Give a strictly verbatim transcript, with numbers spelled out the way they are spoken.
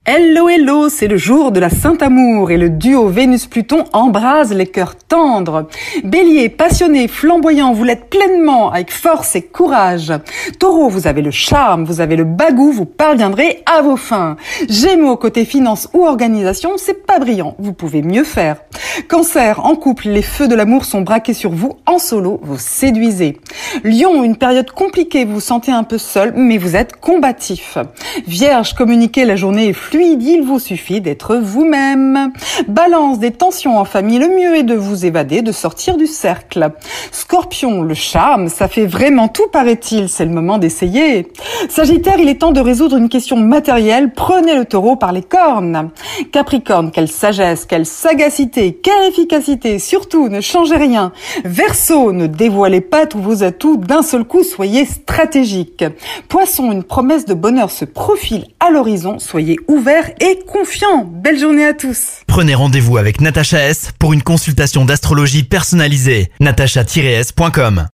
Hello hello, c'est le jour de la Saint-Amour et le duo Vénus-Pluton embrase les cœurs tendres. Bélier, passionné, flamboyant, vous l'êtes pleinement avec force et courage. Taureau, vous avez le charme, vous avez le bagou, vous parviendrez à vos fins. Gémeaux, côté finance ou organisation, c'est pas brillant, vous pouvez mieux faire. Cancer, en couple, les feux de l'amour sont braqués sur vous, en solo, vous séduisez. Lion, une période compliquée, vous vous sentez un peu seul, mais vous êtes combatif. Vierge, communiquez, la journée est fluide, il vous suffit d'être vous-même. Balance, des tensions en famille, le mieux est de vous évader, de sortir du cercle. Scorpion, le charme, ça fait vraiment tout paraît-il, c'est le moment d'essayer. Sagittaire, il est temps de résoudre une question matérielle, prenez le taureau par les cornes. Capricorne, quelle sagesse, quelle sagacité, quelle efficacité, surtout ne changez rien. Verseau, ne dévoilez pas tous vos atouts d'un seul coup, soyez stratégique. Poisson, une promesse de bonheur se profile à l'horizon, soyez ouverts et confiants. Belle journée à tous. Prenez rendez-vous avec Natacha S pour une consultation d'astrologie personnalisée. natacha tiret s point com